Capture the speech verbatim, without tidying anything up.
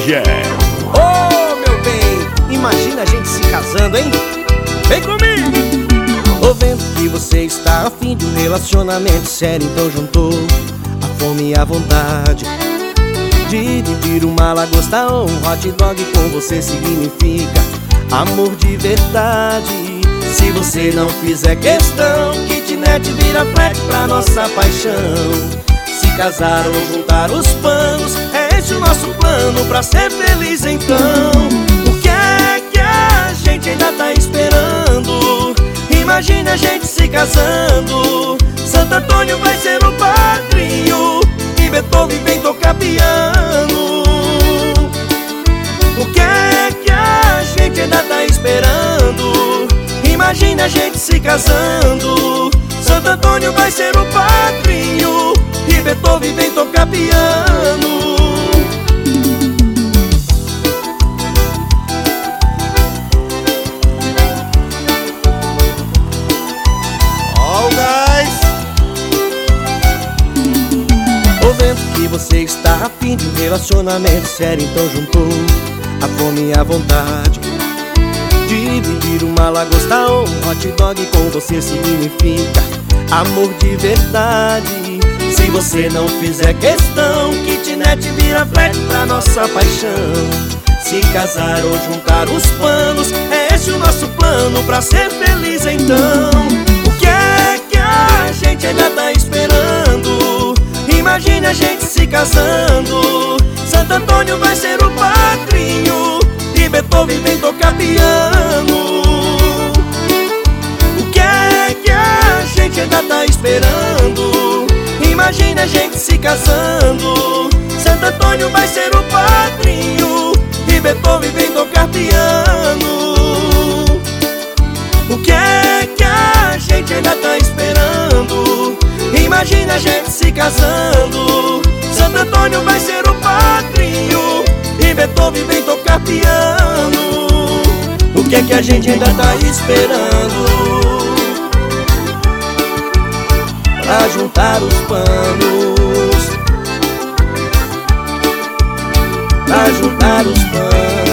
Miguel. Ô, meu bem, imagina a gente se casando, hein? Vem comigo! Tô vendo que você está a fim de um relacionamento sério, então juntou a fome e a vontade de dividir uma lagosta ou um hot dog. Com você significa amor de verdade. Se você não fizer questão, kitnet vira flat pra nossa paixão. Se casar ou juntar os panos, é esse o nosso plano pra ser feliz então. O que é que a gente ainda tá esperando? Imagina a gente se casando. Santo Antônio vai ser o padrinho e Beethoven vem tocar piano. O que é que a gente ainda tá esperando? Imagina a gente se casando. Santo Antônio vai ser o padrinho e Beethoven vem tocar piano. Tô vendo que você está a fim de um relacionamento sério, então juntou a fome e a vontade de dividir uma lagosta ou um hot dog. Com você significa amor de verdade. Se você não fizer questão, kitnet vira flat pra nossa paixão. Se casar ou juntar os panos, é esse o nosso plano pra ser feliz então. O que é que a gente ainda tá esperando? Imagine a gente se casando. Santo Antônio vai ser o padrinho e Beethoven vem tocar piano. O que é que a gente ainda tá esperando? Imagine a gente se casando. Santo Antônio vai ser o padrinho e Beethoven vem tocar piano. O que é que a gente ainda tá esperando? Imagina a gente se casando. Santo Antônio vai ser o padrinho e Beethoven vem tocar piano. O que é que a gente ainda tá esperando? Pra juntar os panos, pra juntar os panos.